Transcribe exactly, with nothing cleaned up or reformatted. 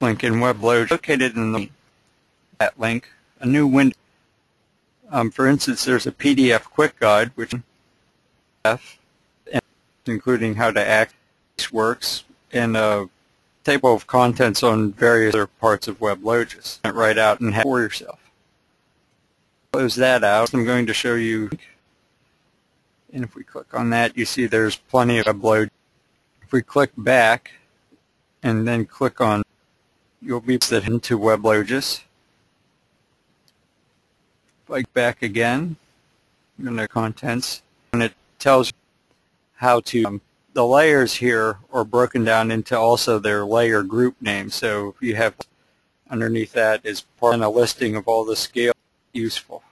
link in WebLogic located in the, that link, a new window. Um, for instance, there's a P D F quick guide, which F, including how to access works, and a table of contents on various other parts of WebLogic. Write out and have it for yourself. Close that out. I'm going to show you, and if we click on that, you see there's plenty of WebLogic. If we click back and then click on, you'll be set into WebLogic. Click back again, I'm going to contents, and it tells you how to, um, the layers here are broken down into also their layer group names. So you have underneath that is part of a listing of all the scale useful.